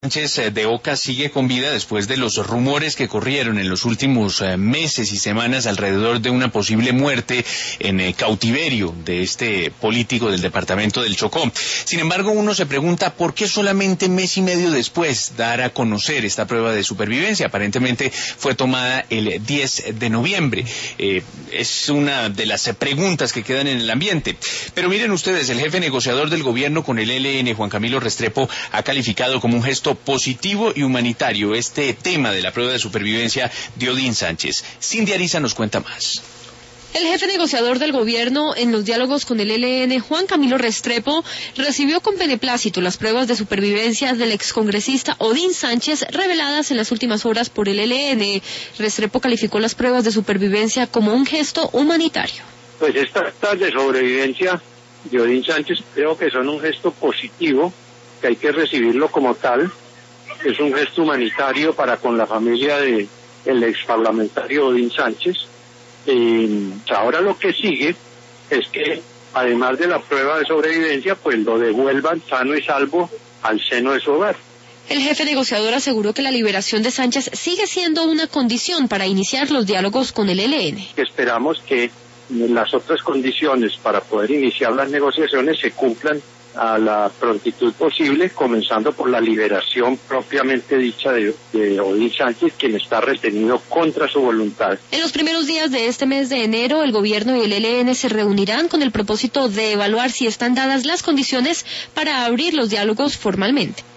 Sánchez de Oca sigue con vida después de los rumores que corrieron en los últimos meses y semanas alrededor de una posible muerte en cautiverio de este político del departamento del Chocó. Sin embargo, uno se pregunta por qué solamente mes y medio después dar a conocer esta prueba de supervivencia. Aparentemente fue tomada el 10 de noviembre. Es una de las preguntas que quedan en el ambiente. Pero miren ustedes, el jefe negociador del gobierno con el ELN, Juan Camilo Restrepo, ha calificado como un gesto positivo y humanitario este tema de la prueba de supervivencia de Odín Sánchez. Cindy Ariza nos cuenta más. El jefe negociador del gobierno en los diálogos con el ELN, Juan Camilo Restrepo, recibió con beneplácito las pruebas de supervivencia del excongresista Odín Sánchez reveladas en las últimas horas por el ELN. Restrepo calificó las pruebas de supervivencia como un gesto humanitario. Pues estas de sobrevivencia de Odín Sánchez creo que son un gesto positivo, que hay que recibirlo como tal. Es un gesto humanitario para con la familia del exparlamentario Odín Sánchez. Ahora lo que sigue es que, además de la prueba de sobrevivencia, pues lo devuelvan sano y salvo al seno de su hogar. El jefe negociador aseguró que la liberación de Sánchez sigue siendo una condición para iniciar los diálogos con el ELN. Esperamos que las otras condiciones para poder iniciar las negociaciones se cumplan a la prontitud posible, comenzando por la liberación propiamente dicha de Odín Sánchez, quien está retenido contra su voluntad. En los primeros días de este mes de enero, el gobierno y el ELN se reunirán con el propósito de evaluar si están dadas las condiciones para abrir los diálogos formalmente.